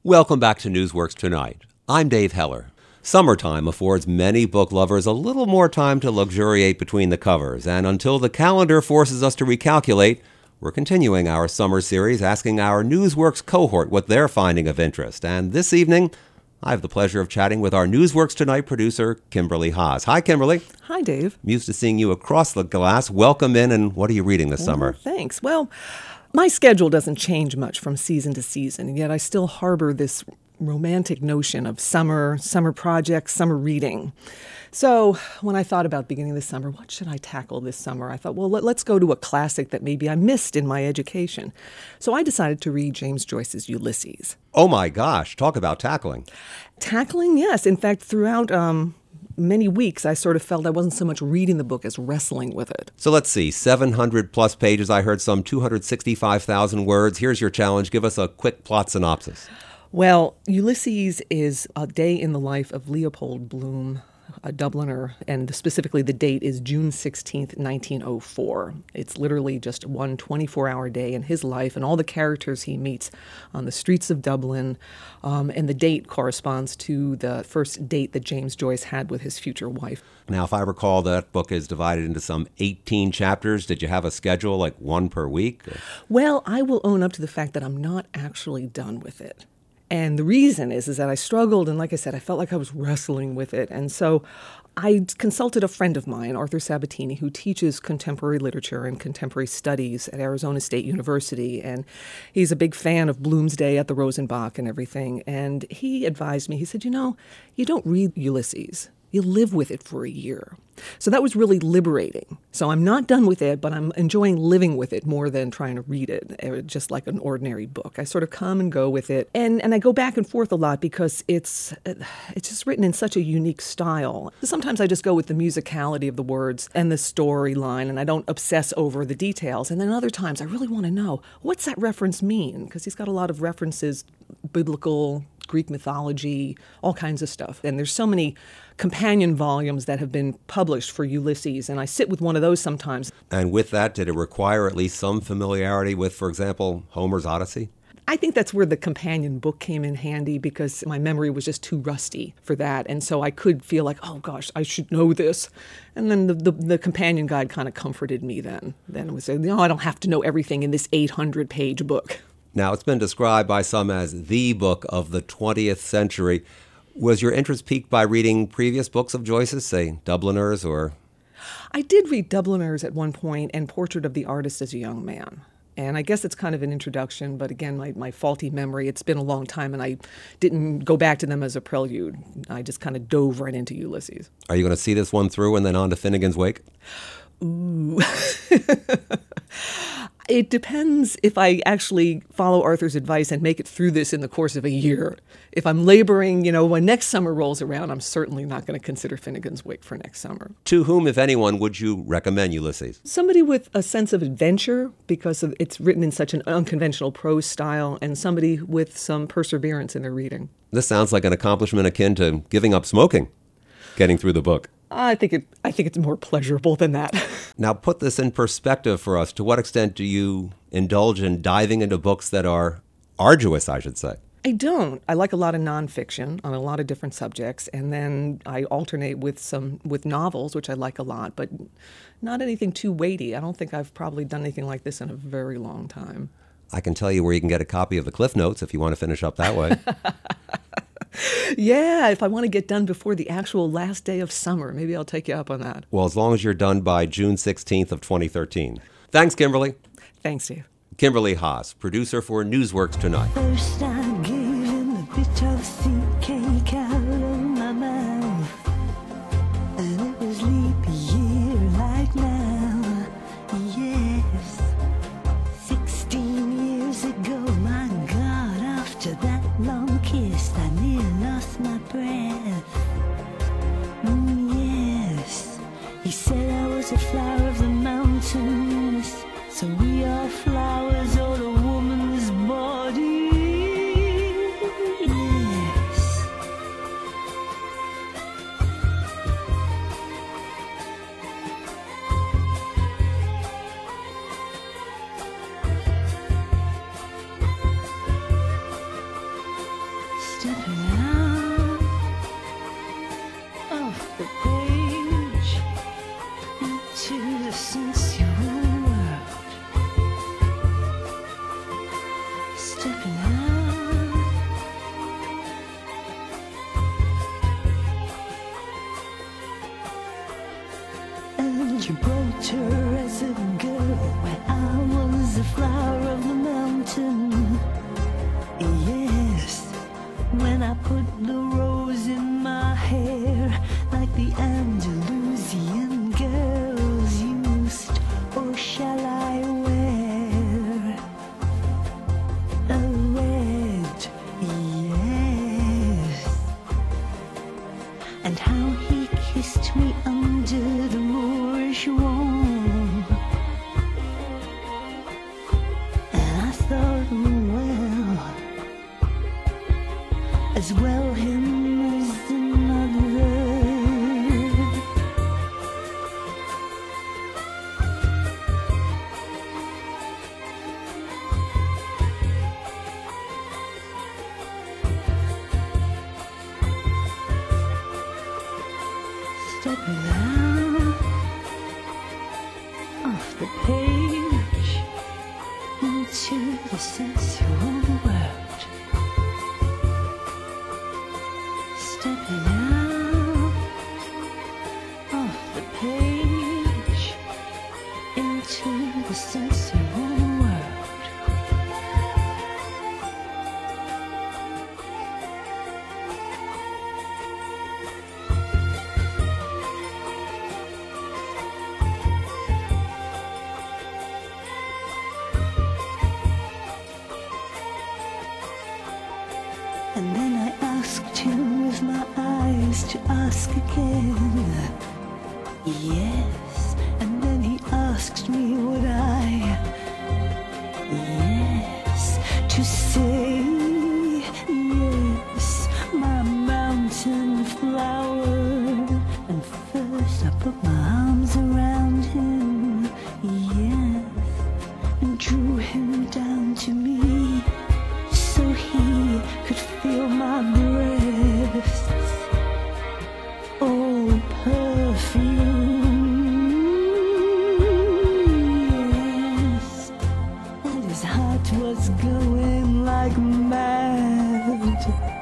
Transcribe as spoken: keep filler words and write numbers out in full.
Welcome back to Newsworks Tonight. I'm Dave Heller. Summertime affords many book lovers a little more time to luxuriate between the covers, and until the calendar forces us to recalculate, we're continuing our summer series asking our Newsworks cohort what they're finding of interest. And this evening, I have the pleasure of chatting with our Newsworks Tonight producer, Kimberly Haas. Hi, Kimberly. Hi, Dave. I'm used to seeing you across the glass. Welcome in, and what are you reading this well, summer? Thanks. Well, my schedule doesn't change much from season to season, and yet I still harbor this romantic notion of summer, summer projects, summer reading. So when I thought about beginning the summer, what should I tackle this summer? I thought, well, let, let's go to a classic that maybe I missed in my education. So I decided to read James Joyce's Ulysses. Oh my gosh, talk about tackling. Tackling, yes. In fact, throughout um, many weeks, I sort of felt I wasn't so much reading the book as wrestling with it. So let's see, seven hundred plus pages. I heard some two hundred sixty-five thousand words. Here's your challenge. Give us a quick plot synopsis. Well, Ulysses is a day in the life of Leopold Bloom, a Dubliner, and specifically the date is June sixteenth, nineteen oh four. It's literally just one twenty-four hour day in his life and all the characters he meets on the streets of Dublin. Um, and the date corresponds to the first date that James Joyce had with his future wife. Now, if I recall, that book is divided into some eighteen chapters. Did you have a schedule, like one per week? Well, I will own up to the fact that I'm not actually done with it. And the reason is, is that I struggled, and like I said, I felt like I was wrestling with it. And so I consulted a friend of mine, Arthur Sabatini, who teaches contemporary literature and contemporary studies at Arizona State University. And he's a big fan of Bloomsday at the Rosenbach and everything. And he advised me, he said, you know, you don't read Ulysses. You live with it for a year. So that was really liberating. So I'm not done with it, but I'm enjoying living with it more than trying to read it, just like an ordinary book. I sort of come and go with it. And and I go back and forth a lot because it's it's just written in such a unique style. Sometimes I just go with the musicality of the words and the storyline, and I don't obsess over the details. And then other times I really want to know, what's that reference mean? Because he's got a lot of references, biblical, Greek mythology, all kinds of stuff. And there's so many companion volumes that have been published for Ulysses, and I sit with one of those sometimes. And with that, did it require at least some familiarity with, for example, Homer's Odyssey? I think that's where the companion book came in handy because my memory was just too rusty for that. And so I could feel like, oh gosh, I should know this. And then the, the, the companion guide kind of comforted me then. Then it was, no, I don't have to know everything in this eight hundred page book. Now, it's been described by some as the book of the twentieth century. Was your interest piqued by reading previous books of Joyce's, say, Dubliners or... I did read Dubliners at one point and Portrait of the Artist as a Young Man. And I guess it's kind of an introduction, but again, my, my faulty memory, it's been a long time, and I didn't go back to them as a prelude. I just kind of dove right into Ulysses. Are you going to see this one through and then on to Finnegan's Wake? Ooh. It depends if I actually follow Arthur's advice and make it through this in the course of a year. If I'm laboring, you know, when next summer rolls around, I'm certainly not going to consider Finnegan's Wake for next summer. To whom, if anyone, would you recommend Ulysses? Somebody with a sense of adventure, because of, it's written in such an unconventional prose style, and somebody with some perseverance in their reading. This sounds like an accomplishment akin to giving up smoking, getting through the book. I think it. I think it's more pleasurable than that. Now, put this in perspective for us. To what extent do you indulge in diving into books that are arduous, I should say? I don't. I like a lot of nonfiction on a lot of different subjects, and then I alternate with some with novels, which I like a lot, but not anything too weighty. I don't think I've probably done anything like this in a very long time. I can tell you where you can get a copy of the Cliff Notes if you want to finish up that way. Yeah, if I want to get done before the actual last day of summer, maybe I'll take you up on that. Well, as long as you're done by June sixteenth of twenty thirteen. Thanks, Kimberly. Thanks, Dave. Kimberly Haas, producer for Newsworks Tonight. First I gave him a bit of seed cake out of my mouth, and it was leap year like now, yes. Sixteen years ago, my God, after that long kiss, I near lost my breath. Mm, yes, he said I was a flower of the mountains, so we are flowers on a woman's body. Yes. stepping out of the page into the sensual world. Stepping out. And Gibraltar as a girl, where I was the flower of the mountain. Yes, when I put the rose in my hair, like the Andalusian girls used, or shall I wear a red? Yes. And how he kissed me under the Moorish wall, and I thought, well, as well him as another. Stepping out off the page into the sensual world. Stepping out off the page into the sensual world. And then I asked him with my eyes to ask again. Yes, and then he asked me would I. Yes, to say yes, my mountain flower. And first I put my arms around him, yes, and drew him down to me, so he could feel my breasts, oh perfume, yes, and his heart was going like mad.